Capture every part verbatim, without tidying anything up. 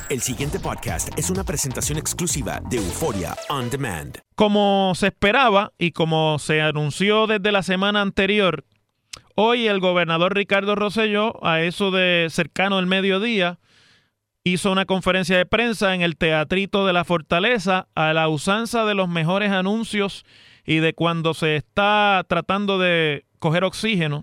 El siguiente podcast es una presentación exclusiva de Euforia On Demand. Como se esperaba y como se anunció desde la semana anterior, hoy el gobernador Ricardo Rosselló, a eso de cercano del mediodía, hizo una conferencia de prensa en el Teatrito de la Fortaleza a la usanza de los mejores anuncios y de cuando se está tratando de coger oxígeno,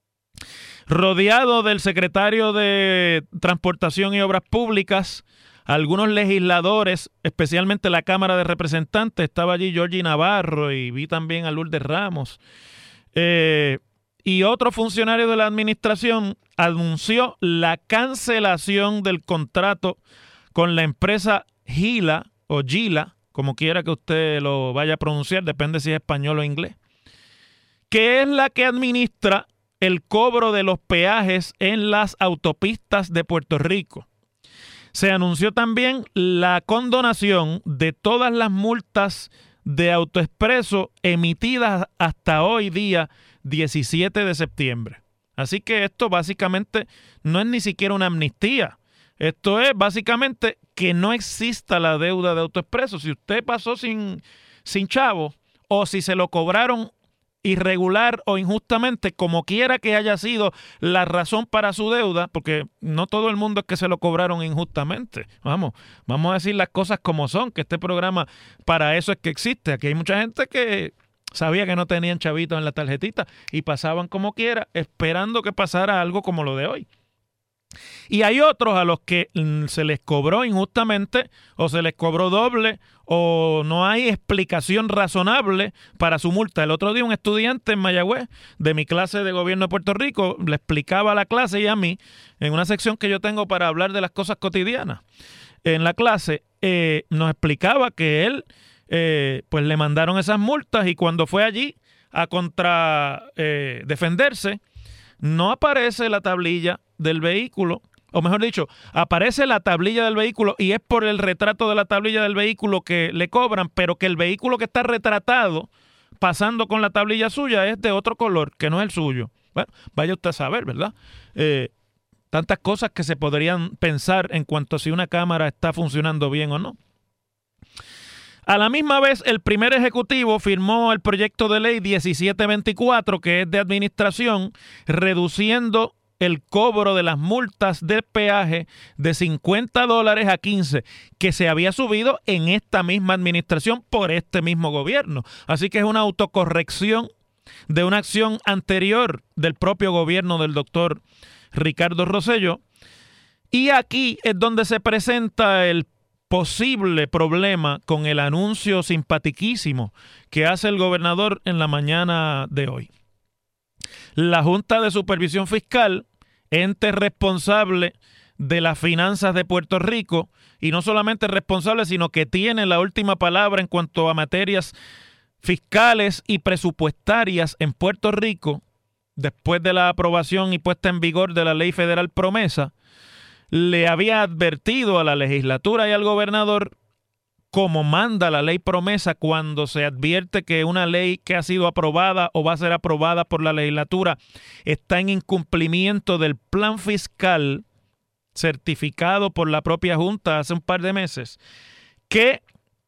rodeado del secretario de Transportación y Obras Públicas, algunos legisladores, especialmente la Cámara de Representantes. Estaba allí Georgie Navarro y vi también a Lourdes Ramos. Eh, y otro funcionario de la administración anunció la cancelación del contrato con la empresa Gila o Gila, como quiera que usted lo vaya a pronunciar, depende si es español o inglés, que es la que administra el cobro de los peajes en las autopistas de Puerto Rico. Se anunció también la condonación de todas las multas de AutoExpreso emitidas hasta hoy día diecisiete de septiembre. Así que esto básicamente no es ni siquiera una amnistía. Esto es básicamente que no exista la deuda de AutoExpreso. Si usted pasó sin, sin chavo o si se lo cobraron irregular o injustamente, como quiera que haya sido la razón para su deuda, porque no todo el mundo es que se lo cobraron injustamente. Vamos, vamos a decir las cosas como son, que este programa para eso es que existe. Aquí hay mucha gente que sabía que no tenían chavitos en la tarjetita y pasaban como quiera, esperando que pasara algo como lo de hoy. Y hay otros a los que se les cobró injustamente o se les cobró doble o no hay explicación razonable para su multa. El otro día un estudiante en Mayagüez de mi clase de gobierno de Puerto Rico le explicaba a la clase y a mí en una sección que yo tengo para hablar de las cosas cotidianas. En la clase eh, nos explicaba que él eh, pues le mandaron esas multas y cuando fue allí a contra eh, defenderse no aparece la tablilla del vehículo, o mejor dicho, aparece la tablilla del vehículo y es por el retrato de la tablilla del vehículo que le cobran, pero que el vehículo que está retratado pasando con la tablilla suya es de otro color, que no es el suyo. Bueno, vaya usted a saber, ¿verdad? Eh, tantas cosas que se podrían pensar en cuanto a si una cámara está funcionando bien o no. A la misma vez, el primer ejecutivo firmó el proyecto de ley diecisiete veinticuatro, que es de administración, reduciendo el cobro de las multas del peaje de cincuenta dólares a quince, que se había subido en esta misma administración por este mismo gobierno. Así que es una autocorrección de una acción anterior del propio gobierno del doctor Ricardo Rosselló. Y aquí es donde se presenta el posible problema con el anuncio simpatiquísimo que hace el gobernador en la mañana de hoy. La Junta de Supervisión Fiscal, ente responsable de las finanzas de Puerto Rico, y no solamente responsable, sino que tiene la última palabra en cuanto a materias fiscales y presupuestarias en Puerto Rico, después de la aprobación y puesta en vigor de la Ley Federal Promesa, le había advertido a la legislatura y al gobernador, como manda la ley promesa, cuando se advierte que una ley que ha sido aprobada o va a ser aprobada por la legislatura está en incumplimiento del plan fiscal certificado por la propia Junta hace un par de meses, que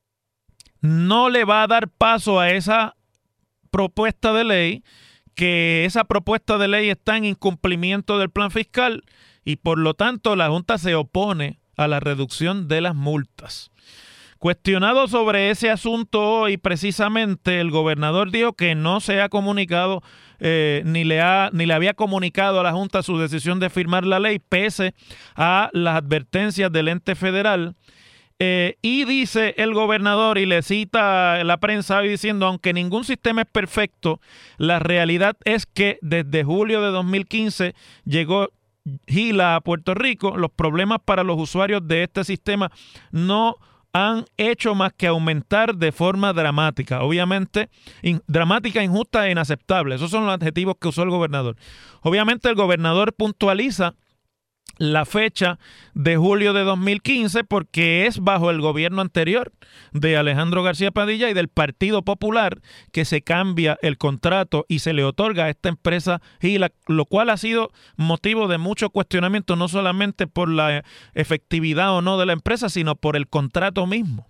no le va a dar paso a esa propuesta de ley, que esa propuesta de ley está en incumplimiento del plan fiscal y por lo tanto la Junta se opone a la reducción de las multas. Cuestionado sobre ese asunto hoy, precisamente el gobernador dijo que no se ha comunicado eh, ni le ha ni le había comunicado a la Junta su decisión de firmar la ley, pese a las advertencias del ente federal. Eh, y dice el gobernador, y le cita la prensa hoy diciendo, aunque ningún sistema es perfecto, la realidad es que desde julio de dos mil quince llegó Gila a Puerto Rico. Los problemas para los usuarios de este sistema no han hecho más que aumentar de forma dramática. Obviamente, in, dramática, injusta e inaceptable. Esos son los adjetivos que usó el gobernador. Obviamente el gobernador puntualiza la fecha de julio de dos mil quince porque es bajo el gobierno anterior de Alejandro García Padilla y del Partido Popular que se cambia el contrato y se le otorga a esta empresa Gila, lo cual ha sido motivo de mucho cuestionamiento, no solamente por la efectividad o no de la empresa, sino por el contrato mismo.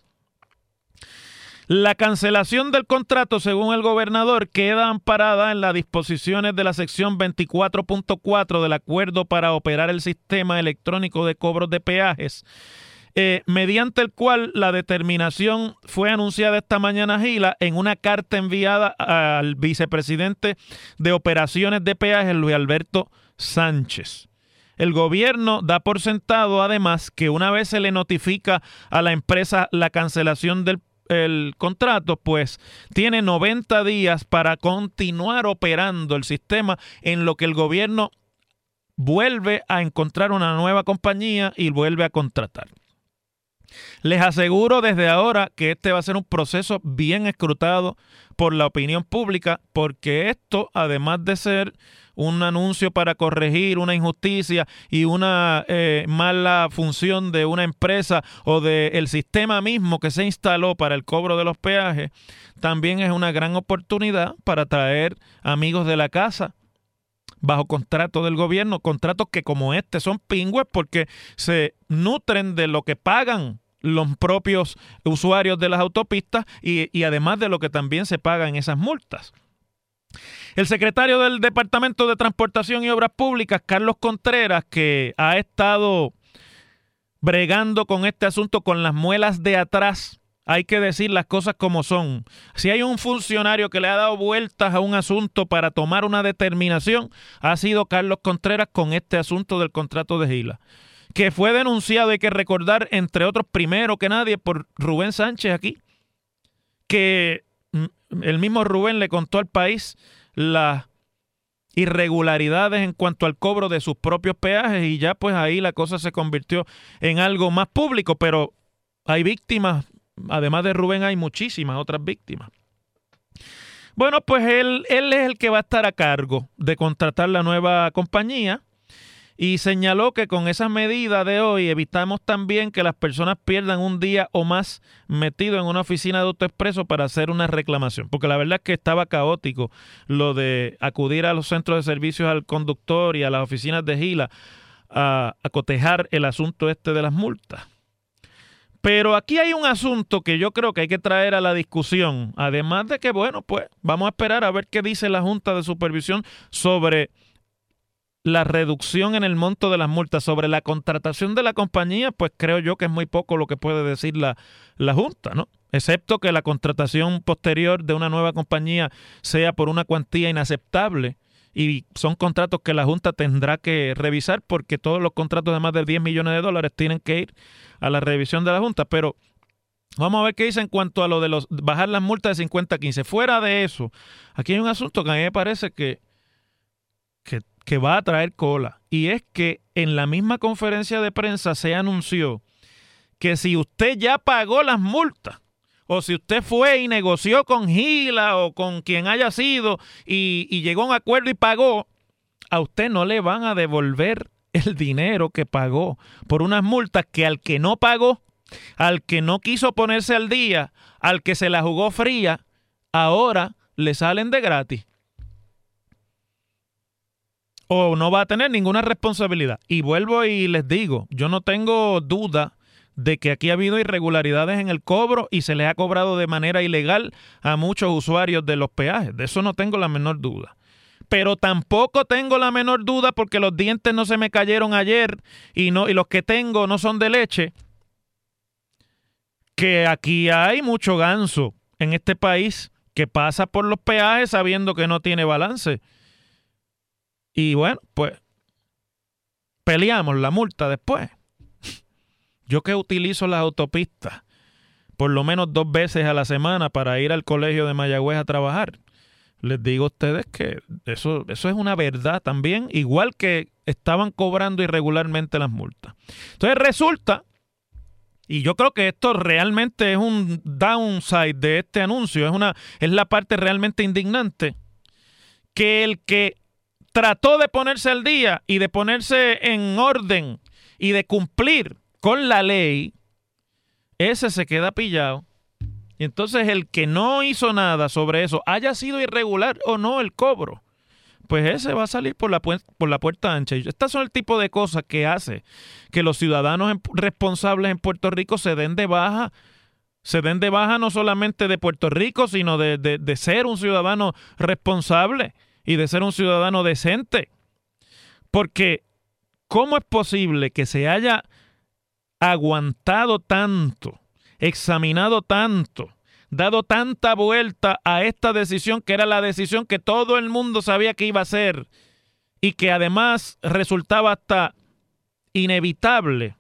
La cancelación del contrato, según el gobernador, queda amparada en las disposiciones de la sección veinticuatro punto cuatro del Acuerdo para operar el sistema electrónico de cobros de peajes, eh, mediante el cual la determinación fue anunciada esta mañana a Gila en una carta enviada al vicepresidente de Operaciones de Peajes, Luis Alberto Sánchez. El gobierno da por sentado, además, que una vez se le notifica a la empresa la cancelación del el contrato, pues tiene noventa días para continuar operando el sistema en lo que el gobierno vuelve a encontrar una nueva compañía y vuelve a contratar. Les aseguro desde ahora que este va a ser un proceso bien escrutado por la opinión pública, porque esto, además de ser un anuncio para corregir una injusticia y una eh, mala función de una empresa o del sistema mismo que se instaló para el cobro de los peajes, también es una gran oportunidad para traer amigos de la casa bajo contrato del gobierno, contratos que como este son pingües porque se nutren de lo que pagan los propios usuarios de las autopistas y, y además de lo que también se paga en esas multas. El secretario del Departamento de Transportación y Obras Públicas, Carlos Contreras, que ha estado bregando con este asunto con las muelas de atrás, hay que decir las cosas como son. Si hay un funcionario que le ha dado vueltas a un asunto para tomar una determinación, ha sido Carlos Contreras con este asunto del contrato de Gila, que fue denunciado, hay que recordar, entre otros, primero que nadie, por Rubén Sánchez aquí, que el mismo Rubén le contó al país las irregularidades en cuanto al cobro de sus propios peajes y ya pues ahí la cosa se convirtió en algo más público, pero hay víctimas, además de Rubén hay muchísimas otras víctimas. Bueno, pues él, él es el que va a estar a cargo de contratar la nueva compañía y señaló que con esa medida de hoy evitamos también que las personas pierdan un día o más metido en una oficina de AutoExpreso para hacer una reclamación, porque la verdad es que estaba caótico lo de acudir a los centros de servicios al conductor y a las oficinas de Gila a, a cotejar el asunto este de las multas. Pero aquí hay un asunto que yo creo que hay que traer a la discusión, además de que, bueno, pues vamos a esperar a ver qué dice la Junta de Supervisión sobre la reducción en el monto de las multas. Sobre la contratación de la compañía, pues creo yo que es muy poco lo que puede decir la, la Junta, ¿no? Excepto que la contratación posterior de una nueva compañía sea por una cuantía inaceptable y son contratos que la Junta tendrá que revisar porque todos los contratos de más de diez millones de dólares tienen que ir a la revisión de la Junta. Pero vamos a ver qué dice en cuanto a lo de los bajar las multas de cincuenta a quince. Fuera de eso, aquí hay un asunto que a mí me parece que que que va a traer cola, y es que en la misma conferencia de prensa se anunció que si usted ya pagó las multas, o si usted fue y negoció con Gila o con quien haya sido y, y llegó a un acuerdo y pagó, a usted no le van a devolver el dinero que pagó por unas multas que al que no pagó, al que no quiso ponerse al día, al que se la jugó fría, ahora le salen de gratis. O no va a tener ninguna responsabilidad. Y vuelvo y les digo, yo no tengo duda de que aquí ha habido irregularidades en el cobro y se les ha cobrado de manera ilegal a muchos usuarios de los peajes. De eso no tengo la menor duda. Pero tampoco tengo la menor duda porque los dientes no se me cayeron ayer y, no, y los que tengo no son de leche, que aquí hay mucho ganso en este país que pasa por los peajes sabiendo que no tiene balance. Y bueno, pues peleamos la multa después. Yo que utilizo las autopistas por lo menos dos veces a la semana para ir al colegio de Mayagüez a trabajar, les digo a ustedes que eso, eso es una verdad también, igual que estaban cobrando irregularmente las multas. Entonces resulta, y yo creo que esto realmente es un downside de este anuncio, es, una, es la parte realmente indignante, que el que trató de ponerse al día y de ponerse en orden y de cumplir con la ley, ese se queda pillado. Y entonces el que no hizo nada sobre eso, haya sido irregular o no el cobro, pues ese va a salir por la, pu- por la puerta ancha. Y estas son el tipo de cosas que hace que los ciudadanos en- responsables en Puerto Rico se den de baja, se den de baja no solamente de Puerto Rico, sino de, de, de ser un ciudadano responsable y de ser un ciudadano decente. Porque ¿cómo es posible que se haya aguantado tanto, examinado tanto, dado tanta vuelta a esta decisión que era la decisión que todo el mundo sabía que iba a ser y que además resultaba hasta inevitable,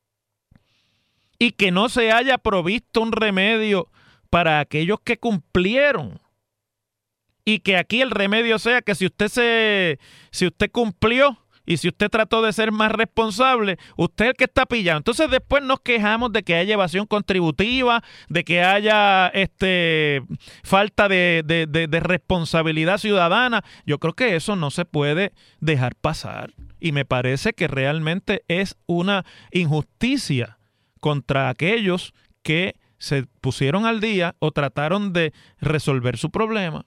y que no se haya provisto un remedio para aquellos que cumplieron? Y que aquí el remedio sea que si usted se, si usted cumplió y si usted trató de ser más responsable, usted es el que está pillado. Entonces después nos quejamos de que haya evasión contributiva, de que haya este falta de, de, de, de responsabilidad ciudadana. Yo creo que eso no se puede dejar pasar. Y me parece que realmente es una injusticia contra aquellos que se pusieron al día o trataron de resolver su problema.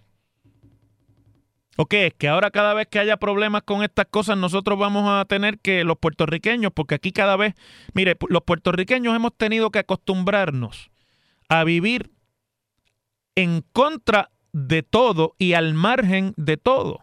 ¿O qué es? Que ahora cada vez que haya problemas con estas cosas nosotros vamos a tener que, los puertorriqueños, porque aquí cada vez, mire, los puertorriqueños hemos tenido que acostumbrarnos a vivir en contra de todo y al margen de todo.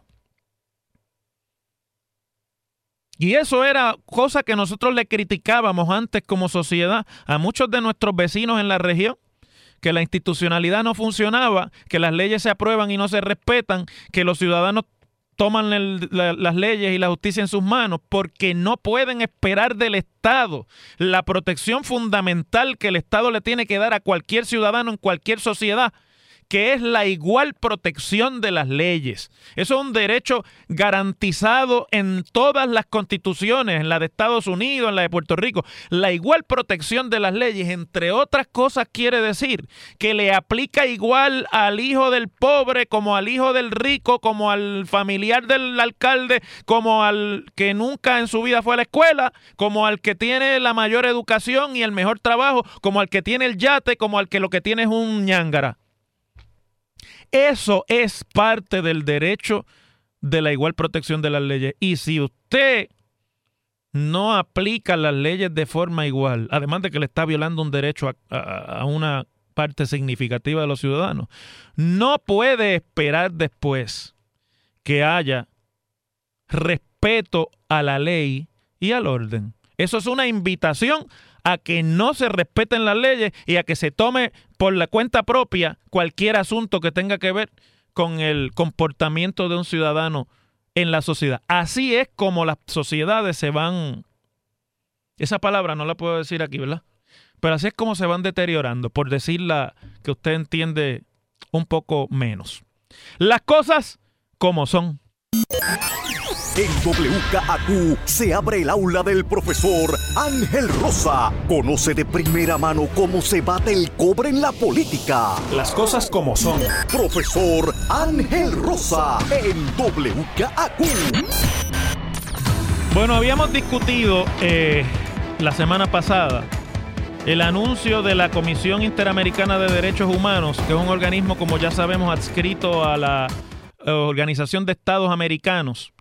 Y eso era cosa que nosotros le criticábamos antes como sociedad a muchos de nuestros vecinos en la región, que la institucionalidad no funcionaba, que las leyes se aprueban y no se respetan, que los ciudadanos toman el, la, las leyes y la justicia en sus manos porque no pueden esperar del Estado la protección fundamental que el Estado le tiene que dar a cualquier ciudadano en cualquier sociedad, que es la igual protección de las leyes. Eso es un derecho garantizado en todas las constituciones, en la de Estados Unidos, en la de Puerto Rico. La igual protección de las leyes, entre otras cosas, quiere decir que le aplica igual al hijo del pobre, como al hijo del rico, como al familiar del alcalde, como al que nunca en su vida fue a la escuela, como al que tiene la mayor educación y el mejor trabajo, como al que tiene el yate, como al que lo que tiene es un ñángara. Eso es parte del derecho de la igual protección de las leyes. Y si usted no aplica las leyes de forma igual, además de que le está violando un derecho a, a, a una parte significativa de los ciudadanos, no puede esperar después que haya respeto a la ley y al orden. Eso es una invitación a que no se respeten las leyes y a que se tome por la cuenta propia cualquier asunto que tenga que ver con el comportamiento de un ciudadano en la sociedad. Así es como las sociedades se van, esa palabra no la puedo decir aquí, ¿verdad? Pero así es como se van deteriorando, por decirla que usted entiende un poco menos. Las cosas como son. En W K A Q se abre el aula del profesor Ángel Rosa. Conoce de primera mano cómo se bate el cobre en la política. Las cosas como son. Profesor Ángel Rosa en W K A Q. Bueno, habíamos discutido eh, la semana pasada el anuncio de la Comisión Interamericana de Derechos Humanos, que es un organismo, como ya sabemos, adscrito a la eh, Organización de Estados Americanos,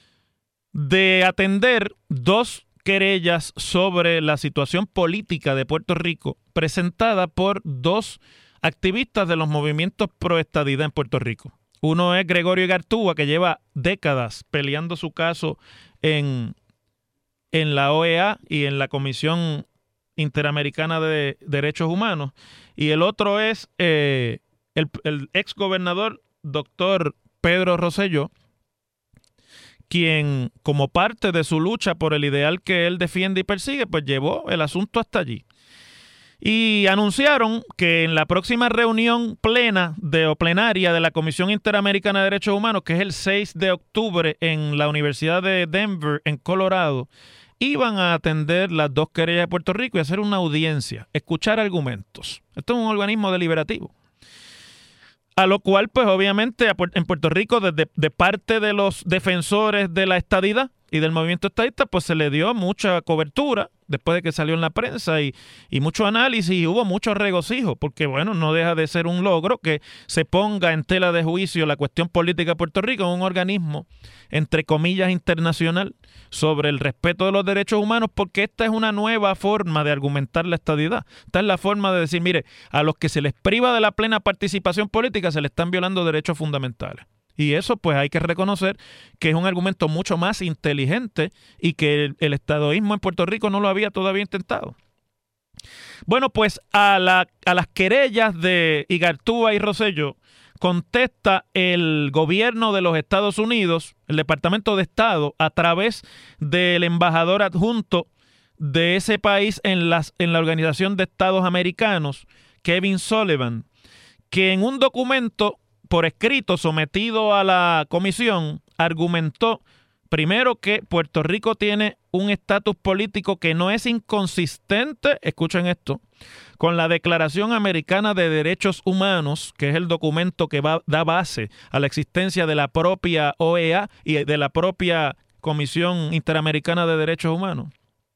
de atender dos querellas sobre la situación política de Puerto Rico presentada por dos activistas de los movimientos pro estadidad en Puerto Rico. Uno es Gregorio Igartúa, que lleva décadas peleando su caso en, en la O E A y en la Comisión Interamericana de Derechos Humanos. Y el otro es eh, el, el ex gobernador doctor Pedro Rosselló, quien, como parte de su lucha por el ideal que él defiende y persigue, pues llevó el asunto hasta allí. Y anunciaron que en la próxima reunión plena de, o plenaria de la Comisión Interamericana de Derechos Humanos, que es el seis de octubre en la Universidad de Denver, en Colorado, iban a atender las dos querellas de Puerto Rico y hacer una audiencia, escuchar argumentos. Esto es un organismo deliberativo. A lo cual, pues obviamente, en Puerto Rico, desde de parte de los defensores de la estadidad y del movimiento estadista, pues se le dio mucha cobertura después de que salió en la prensa y, y mucho análisis y hubo mucho regocijo, porque bueno, no deja de ser un logro que se ponga en tela de juicio la cuestión política de Puerto Rico en un organismo, entre comillas, internacional sobre el respeto de los derechos humanos, porque esta es una nueva forma de argumentar la estadidad. Esta es la forma de decir, mire, a los que se les priva de la plena participación política se les están violando derechos fundamentales. Y eso pues hay que reconocer que es un argumento mucho más inteligente y que el, el estadoísmo en Puerto Rico no lo había todavía intentado. Bueno, pues a, la, a las querellas de Igartúa y Rosselló contesta el gobierno de los Estados Unidos, el Departamento de Estado, a través del embajador adjunto de ese país en, las, en la Organización de Estados Americanos, Kevin Sullivan, que en un documento por escrito sometido a la comisión argumentó primero que Puerto Rico tiene un estatus político que no es inconsistente, escuchen esto, con la Declaración Americana de Derechos Humanos, que es el documento que va, da base a la existencia de la propia O E A y de la propia Comisión Interamericana de Derechos Humanos,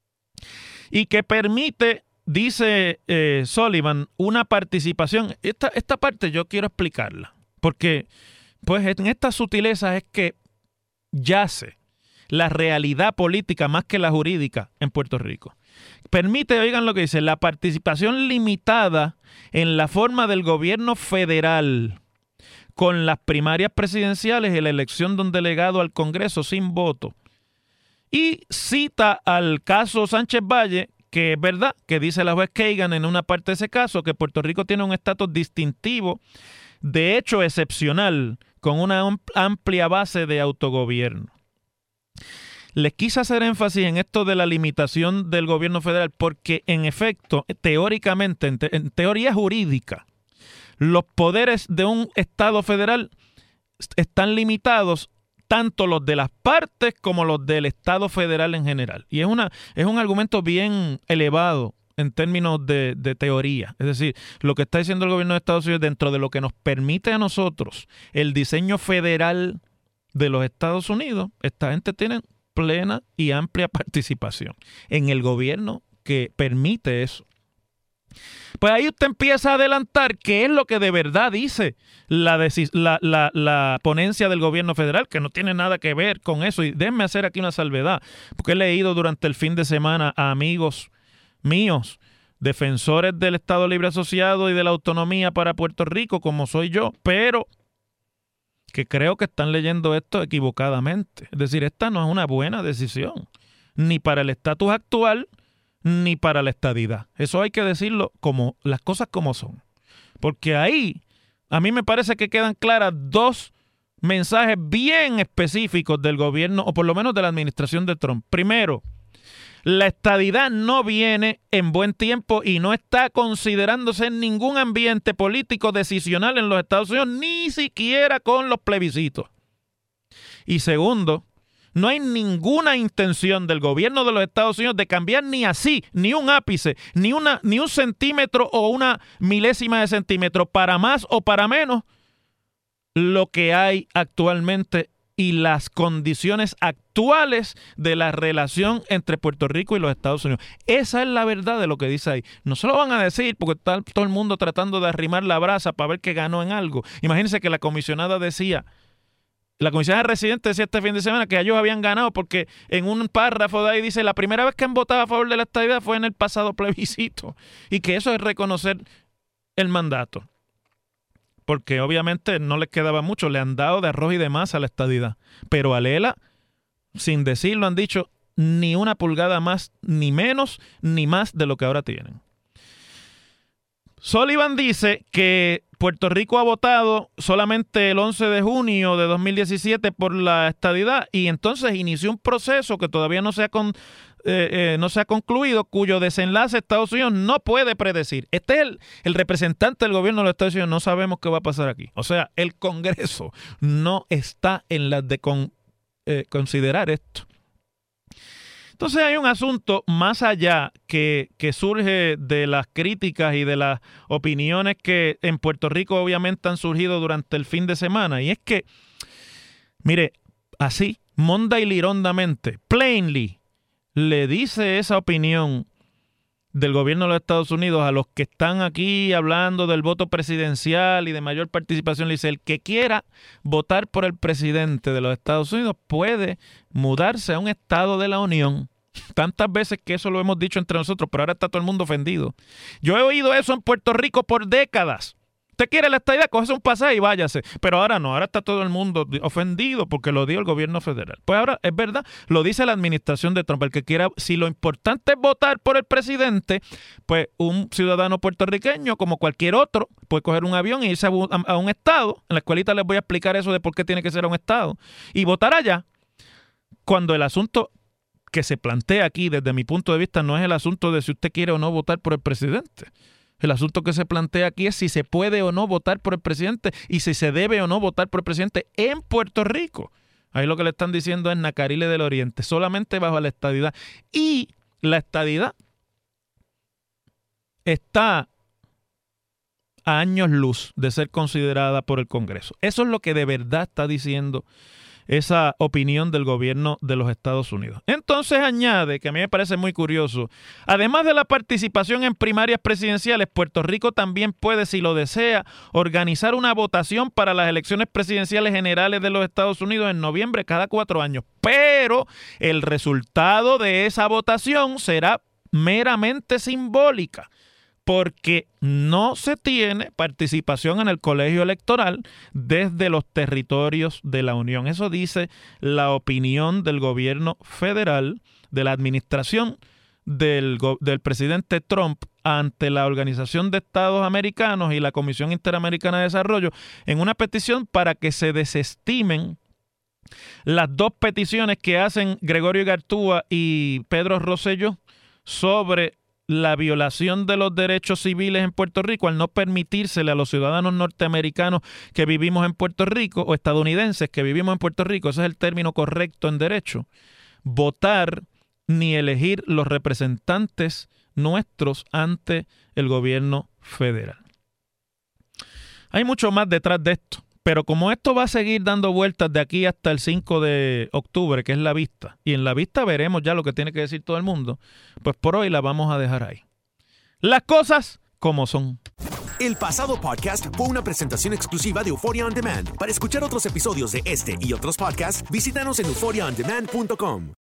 y que permite, dice eh, Sullivan, una participación. Esta, esta parte yo quiero explicarla, porque pues en estas sutilezas es que yace la realidad política más que la jurídica en Puerto Rico. Permite, oigan lo que dice, la participación limitada en la forma del gobierno federal con las primarias presidenciales y la elección de un delegado al Congreso sin voto. Y cita al caso Sánchez Valle, que es verdad, que dice la juez Kagan en una parte de ese caso, que Puerto Rico tiene un estatus distintivo, de hecho excepcional, con una amplia base de autogobierno. Les quise hacer énfasis en esto de la limitación del gobierno federal porque, en efecto, teóricamente, en, te- en teoría jurídica, los poderes de un Estado federal están limitados, tanto los de las partes como los del Estado federal en general. Y es, una, es un argumento bien elevado en términos de, de teoría. Es decir, lo que está diciendo el gobierno de Estados Unidos dentro de lo que nos permite a nosotros el diseño federal de los Estados Unidos, esta gente tiene plena y amplia participación en el gobierno que permite eso. Pues ahí usted empieza a adelantar qué es lo que de verdad dice la, la, la, la ponencia del gobierno federal, que no tiene nada que ver con eso. Y déjenme hacer aquí una salvedad, porque he leído durante el fin de semana a amigos míos, defensores del Estado Libre Asociado y de la autonomía para Puerto Rico, como soy yo, pero que creo que están leyendo esto equivocadamente. Es decir, esta no es una buena decisión, ni para el estatus actual, ni para la estadidad. Eso hay que decirlo como las cosas como son. Porque ahí, a mí me parece que quedan claras dos mensajes bien específicos del gobierno, o por lo menos de la administración de Trump. Primero, la estadidad no viene en buen tiempo y no está considerándose en ningún ambiente político decisional en los Estados Unidos, ni siquiera con los plebiscitos. Y segundo, no hay ninguna intención del gobierno de los Estados Unidos de cambiar ni así, ni un ápice, ni, una, ni un centímetro o una milésima de centímetro, para más o para menos, lo que hay actualmente y las condiciones actuales de la relación entre Puerto Rico y los Estados Unidos. Esa es la verdad de lo que dice ahí. No se lo van a decir porque está todo el mundo tratando de arrimar la brasa para ver que ganó en algo. Imagínense que la comisionada decía, la comisionada residente decía este fin de semana que ellos habían ganado porque en un párrafo de ahí dice la primera vez que han votado a favor de la estadidad fue en el pasado plebiscito y que eso es reconocer el mandato. Porque obviamente no les quedaba mucho, le han dado de arroz y de masa a la estadidad. Pero a Lela, sin decirlo, han dicho ni una pulgada más, ni menos, ni más de lo que ahora tienen. Sullivan dice que Puerto Rico ha votado solamente el once de junio de dos mil diecisiete por la estadidad y entonces inició un proceso que todavía no se ha, con, eh, eh, no se ha concluido, cuyo desenlace Estados Unidos no puede predecir. Este es el, el representante del gobierno de los Estados Unidos, no sabemos qué va a pasar aquí. O sea, el Congreso no está en las de con, eh, considerar esto. Entonces hay un asunto más allá que, que surge de las críticas y de las opiniones que en Puerto Rico obviamente han surgido durante el fin de semana. Y es que, mire, así, monda y lirondamente, plainly, le dice esa opinión del gobierno de los Estados Unidos a los que están aquí hablando del voto presidencial y de mayor participación, le dice, el que quiera votar por el presidente de los Estados Unidos puede mudarse a un estado de la Unión. Tantas veces que eso lo hemos dicho entre nosotros, pero ahora está todo el mundo ofendido. Yo he oído eso en Puerto Rico por décadas. Usted quiere la estadidad, cógese un pasaje y váyase. Pero ahora no, ahora está todo el mundo ofendido porque lo dio el gobierno federal. Pues ahora, es verdad, lo dice la administración de Trump. El que quiera, si lo importante es votar por el presidente, pues un ciudadano puertorriqueño, como cualquier otro, puede coger un avión e irse a un, a un estado. En la escuelita les voy a explicar eso de por qué tiene que ser a un estado. Y votar allá, cuando el asunto que se plantea aquí, desde mi punto de vista, no es el asunto de si usted quiere o no votar por el presidente. El asunto que se plantea aquí es si se puede o no votar por el presidente y si se debe o no votar por el presidente en Puerto Rico. Ahí lo que le están diciendo es Nacarile del Oriente, solamente bajo la estadidad. Y la estadidad está a años luz de ser considerada por el Congreso. Eso es lo que de verdad está diciendo esa opinión del gobierno de los Estados Unidos. Entonces añade, que a mí me parece muy curioso, además de la participación en primarias presidenciales, Puerto Rico también puede, si lo desea, organizar una votación para las elecciones presidenciales generales de los Estados Unidos en noviembre cada cuatro años. Pero el resultado de esa votación será meramente simbólica, porque no se tiene participación en el colegio electoral desde los territorios de la Unión. Eso dice la opinión del gobierno federal, de la administración del, del presidente Trump ante la Organización de Estados Americanos y la Comisión Interamericana de Desarrollo en una petición para que se desestimen las dos peticiones que hacen Gregorio Gartúa y Pedro Rosselló sobre la violación de los derechos civiles en Puerto Rico al no permitírsele a los ciudadanos norteamericanos que vivimos en Puerto Rico o estadounidenses que vivimos en Puerto Rico, ese es el término correcto en derecho, votar ni elegir los representantes nuestros ante el gobierno federal. Hay mucho más detrás de esto. Pero como esto va a seguir dando vueltas de aquí hasta el cinco de octubre, que es la vista, y en la vista veremos ya lo que tiene que decir todo el mundo, pues por hoy la vamos a dejar ahí. Las cosas como son. El pasado podcast fue una presentación exclusiva de Euphoria On Demand. Para escuchar otros episodios de este y otros podcasts, visítanos en euphoria on demand punto com.